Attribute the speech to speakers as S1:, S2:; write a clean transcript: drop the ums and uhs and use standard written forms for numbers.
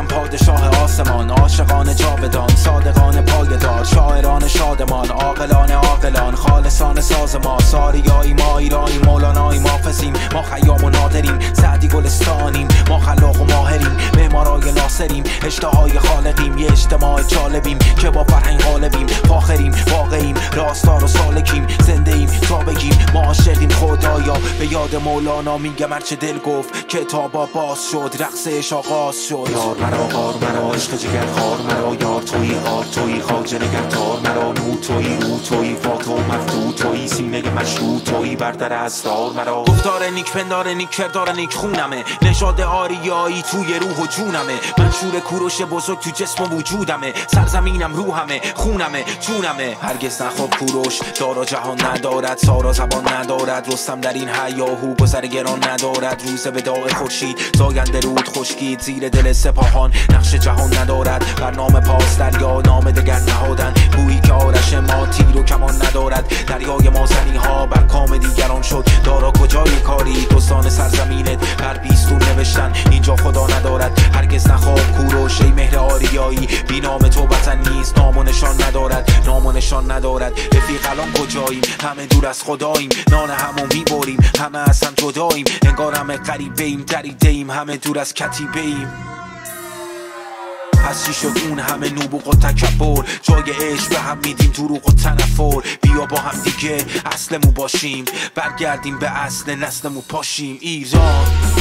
S1: من پادشاه آسمان، عاشقان جاودان، صادقان پایدار، شاعران شادمان، عاقلان خالصان ساز ما، ساریایی ما ایرانی، مولانایی ما فزیم، ما خیام و نادریم، سعدی گلستانیم، ما خلاق و ماهریم، معمارای ناصریم، اشتهای خالقیم، یه اجتماع جالبیم که با فرهنگ غالبیم، فاخریم، واقعیم، راستار و سالکیم، زنده ایم تا بگیم ما عاشقیم. خدایا به یاد مولانا میگم هرچه دل گفت، کتابا باز شد، رقصش آغاز شد.
S2: یار مرا غار مرا عشق جگر خار مرا، یار تویی غار تویی خواجه نگهدار مرا، نو تویی او تویی فاتح و مفتوح تویی، سینه مشروع تویی بردر اسرار مرا.
S1: گفتار نیک پندار نیک کردار نیک خونمه، نژاد آریایی توی روح و جونمه، منشور کوروش بزرگ تو جسم و وجودمه، سرزمینم روحمه خونمه جونمه. هرگز نخواب کوروش دارا جهان ندارد، سارا زبان ندارد، رستم در این هیاهو گذر گران ندارد، روز به داغ خورشید زاینده رود خشکید، زیر دل سپاهان نقش جهان ندارد، بر نام پاس دریا نام دگر نهادن، گویی که آرش ما تیر و کمان ندارد، دریای ما زنی ها بر کام دیگران شد، دارا کجای کاری دستان سرزمینت بر بیستون نوشتن، اینجا خدا ندارد. هرگز نخواب کوروش ای مهر آریایی، بی نام تو وطن نیست، نام و نشان ندارد، نام و نشان ندارد. رفیق الان کجاییم؟ همه دور از خداییم، نان همو میبریم، همه اصلا جداییم، انگار همه غریبه ایم، دریده ایم، همه دور از کتیبه ایم. از چی شد اون همه نبوغ و تکبر، جای عشق به هم میدیم دروغ و تنفر، بیا با هم دیگه اصلمو باشیم، برگردیم به اصل نسلمو پاشیم. ایران